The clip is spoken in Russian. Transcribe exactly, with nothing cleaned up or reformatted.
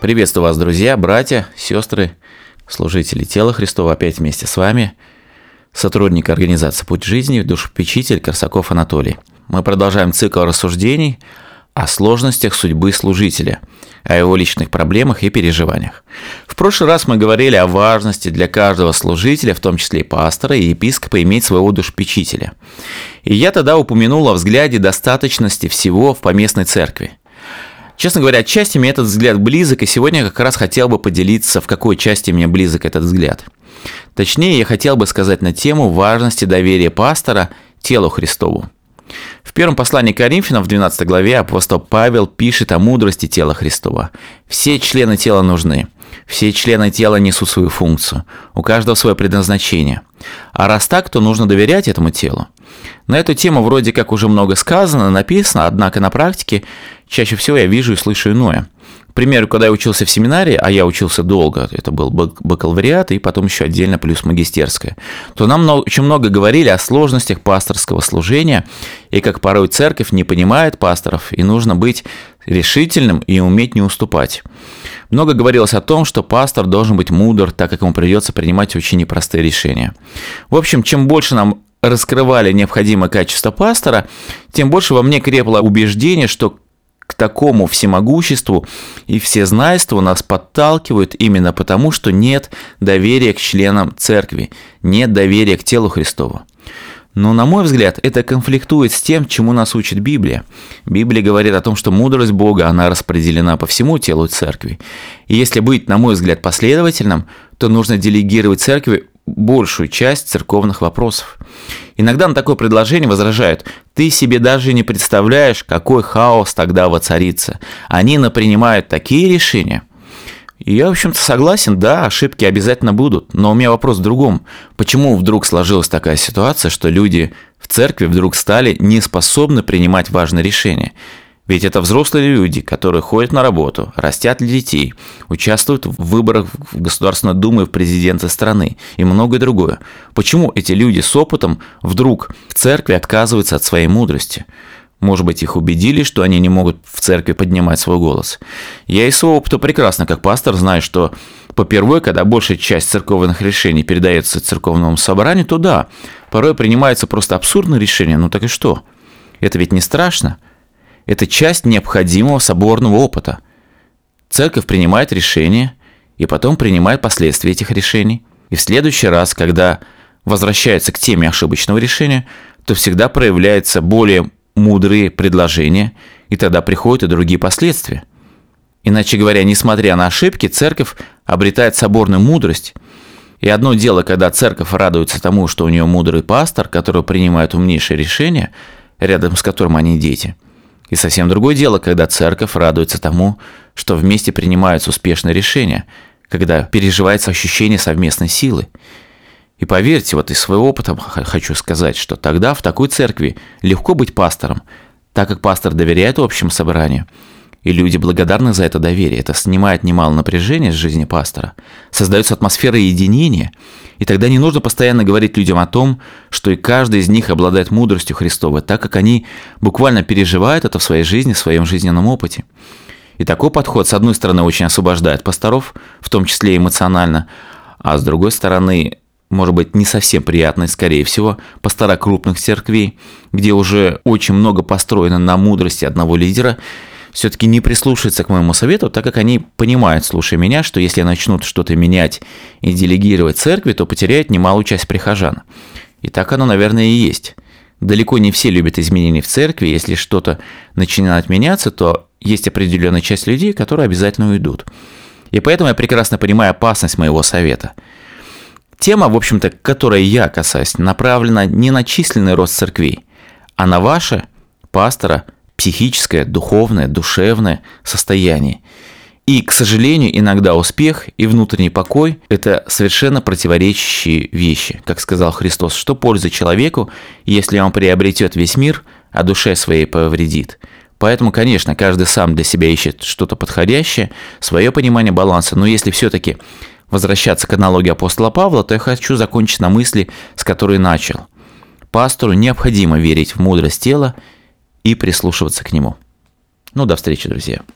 Приветствую вас, друзья, братья, сестры, служители тела Христова, опять вместе с вами, сотрудник организации «Путь жизни», душепопечитель Корсаков Анатолий. Мы продолжаем цикл рассуждений о сложностях судьбы служителя, о его личных проблемах и переживаниях. В прошлый раз мы говорили о важности для каждого служителя, в том числе и пастора, и епископа, иметь своего душепопечителя. И я тогда упомянул о взгляде достаточности всего в поместной церкви. Честно говоря, отчасти мне этот взгляд близок, и сегодня я как раз хотел бы поделиться, в какой части мне близок этот взгляд. Точнее, я хотел бы сказать на тему важности доверия пастора телу Христову. В первом послании к Коринфянам, в двенадцатой главе, апостол Павел пишет о мудрости тела Христова. Все члены тела нужны, все члены тела несут свою функцию, у каждого свое предназначение. А раз так, то нужно доверять этому телу. На эту тему вроде как уже много сказано, написано, однако на практике чаще всего я вижу и слышу иное. К примеру, когда я учился в семинарии, а я учился долго, это был бакалавриат и потом еще отдельно плюс магистерское, то нам очень много говорили о сложностях пасторского служения и как порой церковь не понимает пасторов, и нужно быть решительным и уметь не уступать. Много говорилось о том, что пастор должен быть мудр, так как ему придется принимать очень непростые решения. В общем, чем больше нам раскрывали необходимое качество пастора, тем больше во мне крепло убеждение, что к такому всемогуществу и всезнайству нас подталкивают именно потому, что нет доверия к членам церкви, нет доверия к телу Христову. Но, на мой взгляд, это конфликтует с тем, чему нас учит Библия. Библия говорит о том, что мудрость Бога, она распределена по всему телу церкви. И если быть, на мой взгляд, последовательным, то нужно делегировать церкви большую часть церковных вопросов. Иногда на такое предложение возражают: ты себе даже не представляешь, какой хаос тогда воцарится. Они напринимают такие решения. И я, в общем-то, согласен, да, ошибки обязательно будут. Но у меня вопрос в другом. Почему вдруг сложилась такая ситуация, что люди в церкви вдруг стали неспособны принимать важные решения? Ведь это взрослые люди, которые ходят на работу, растят детей, участвуют в выборах в Государственную Думу и в президенты страны и многое другое. Почему эти люди с опытом вдруг в церкви отказываются от своей мудрости? Может быть, их убедили, что они не могут в церкви поднимать свой голос? Я из своего опыта прекрасно, как пастор, знаю, что попервой, когда большая часть церковных решений передается церковному собранию, то да, порой принимаются просто абсурдные решения. Ну так и что? Это ведь не страшно. Это часть необходимого соборного опыта. Церковь принимает решения и потом принимает последствия этих решений. И в следующий раз, когда возвращается к теме ошибочного решения, то всегда проявляются более мудрые предложения, и тогда приходят и другие последствия. Иначе говоря, несмотря на ошибки, церковь обретает соборную мудрость. И одно дело, когда церковь радуется тому, что у нее мудрый пастор, который принимает умнейшие решения, рядом с которым они дети. И совсем другое дело, когда церковь радуется тому, что вместе принимаются успешные решения, когда переживается ощущение совместной силы. И поверьте, вот из своего опыта хочу сказать, что тогда в такой церкви легко быть пастором, так как пастор доверяет общему собранию, и люди благодарны за это доверие. Это снимает немало напряжения с жизни пастора, создается атмосфера единения, и тогда не нужно постоянно говорить людям о том, что и каждый из них обладает мудростью Христовой, так как они буквально переживают это в своей жизни, в своем жизненном опыте. И такой подход, с одной стороны, очень освобождает пасторов, в том числе эмоционально, а с другой стороны, может быть, не совсем приятный, скорее всего, пастора крупных церквей, где уже очень много построено на мудрости одного лидера, все-таки не прислушаются к моему совету, так как они понимают, слушая меня, что если начнут что-то менять и делегировать церкви, то потеряют немалую часть прихожан. И так оно, наверное, и есть. Далеко не все любят изменения в церкви. Если что-то начинает меняться, то есть определенная часть людей, которые обязательно уйдут. И поэтому я прекрасно понимаю опасность моего совета. Тема, в общем-то, которой я касаюсь, направлена не на численный рост церквей, а на ваше, пастора, психическое, духовное, душевное состояние. И, к сожалению, иногда успех и внутренний покой – это совершенно противоречащие вещи. Как сказал Христос, что польза человеку, если он приобретет весь мир, а душе своей повредит. Поэтому, конечно, каждый сам для себя ищет что-то подходящее, свое понимание баланса. Но если все-таки возвращаться к аналогии апостола Павла, то я хочу закончить на мысли, с которой начал. Пастору необходимо верить в мудрость тела и прислушиваться к нему. Ну, до встречи, друзья.